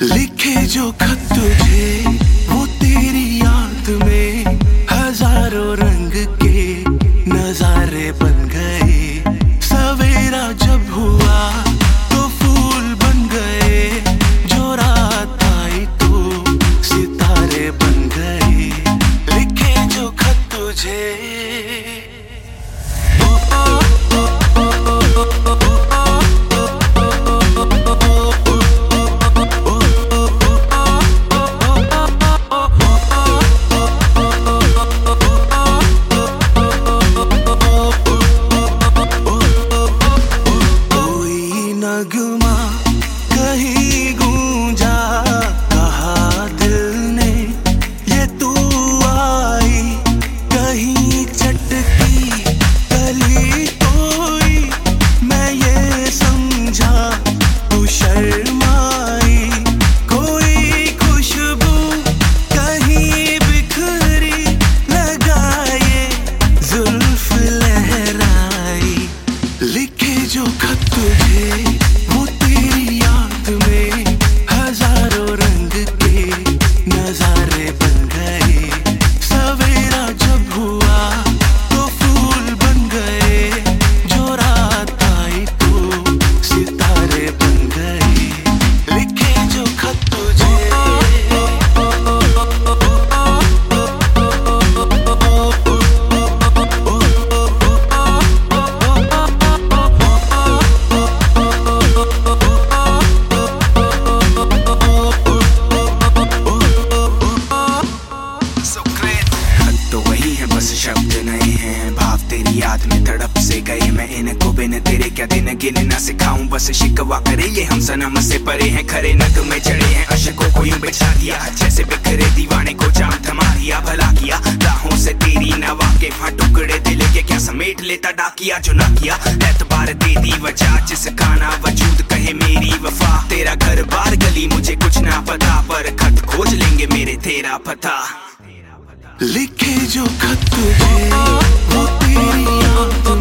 लिखे जो खत तुझे वो तेरी याद में हजारों रंग के नजारे बन गए। सवेरा जब हुआ तो फूल बन गए, जो रात आई तो सितारे बन गए। लिखे जो खत तुझे नगमा कहीं गूंजा, कहा दिल ने ये तू आई। कहीं चटकी गली कोई, मैं ये समझा तू शर्माई। कोई खुशबू कहीं बिखरी, लगाए जुल्फ लहराई। लिखे जो खत तुझे वो तेरी याद में हजारों रंग के नजारे बन गए। सवेरा जब हुआ तो फूल बन गए, जो रात आई तो सितारे बन गए। लिखे जो खत तुझे शब्द नए हैं, भाव तेरी याद में तड़प से गए। मैं इनको बिन तेरे क्या दिन गिने ना सिखाऊं, बस शिकवा करे ये हम सनम से परे हैं। खरे नग में चढ़े हैं, अशकों को यूं बिछा दिया, जैसे बिखरे दीवाने को जाम थमा दिया। भला किया राहों से तेरी नवा के वहाँ टुकड़े दिल के क्या समेट लेता डाकिया। जो ना किया एतबार दे दी वजह, जिसका ना वजूद कहे मेरी वफा। तेरा घर बार गली मुझे कुछ ना पता, पर खत खोज लेंगे मेरे तेरा पता। लिखे जो खत तुझे वो तेरी याद